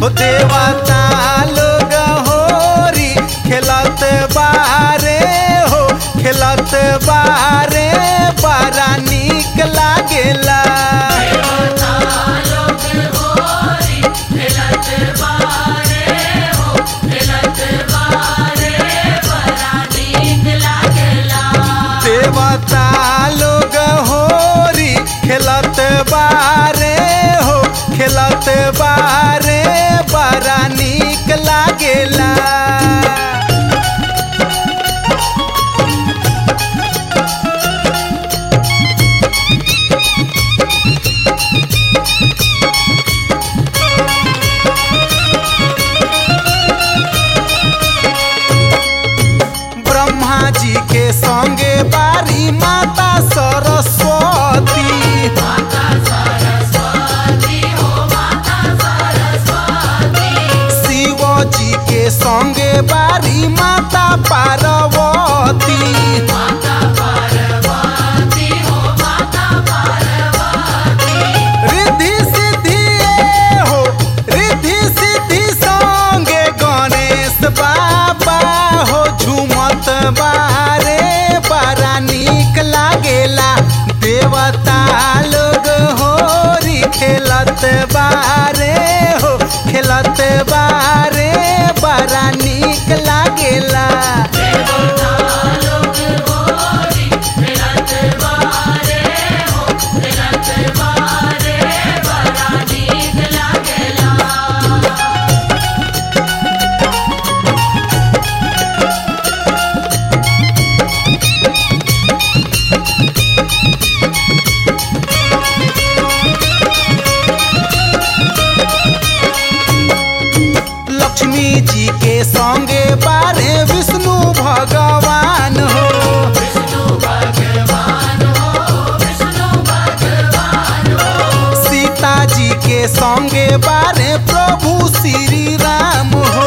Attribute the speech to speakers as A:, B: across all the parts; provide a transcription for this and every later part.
A: हो देवता लोग होरी खेलत बारे हो खेलत बारे बड़ा नीक लागेला। देवता लोग होरी खेलत बारे हो खेलत बारे बड़ा नीक लागेला। ब्रह्मा जी के संगे बारी माता सरस्वती शिव जी के संगे बारी माता पार्वती रिद्धि सिद्धि हो रिद्धि सिद्धि संगे गणेश बाबा हो झूमत बारे बड़ा नीक लागेला। देवता लोग होरी खेलत बारे हो खेलत बारे बड़ा नीक लागेला। लक्ष्मी जी के संगे बारे विष्णु भगवान हो सीता जी के संगे बारे प्रभु श्री राम हो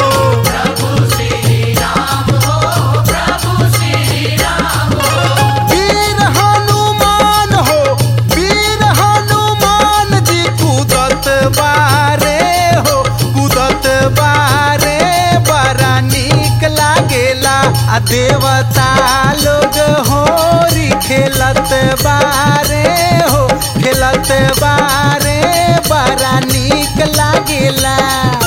A: वीर हनुमान हो वीर हनुमान जी कूदत बारे हो कूदत बारे बड़ा नीक लागेला। आ देवता लोग होरी खेलत बारे हो खेलत बारे बड़ा नीक लागेला।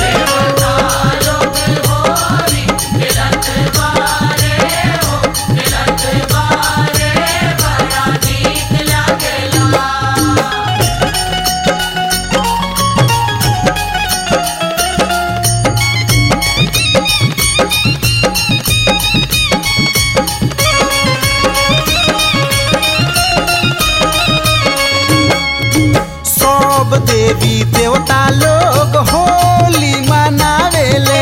A: सब देवी देवता लोग होली मनावेले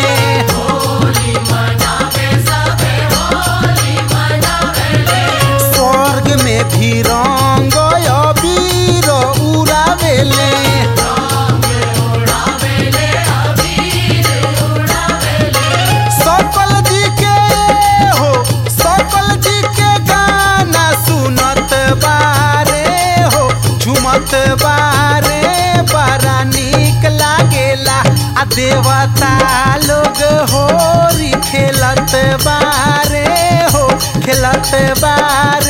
A: स्वर्ग में भी रंग अबीर उड़ावेले सकल जी के हो सकल जी के गाना सुनत बारे हो झूमत बारे बड़ा नीक लागेला। आ देवता लोग होरी खेलत बारे हो खेलत बारे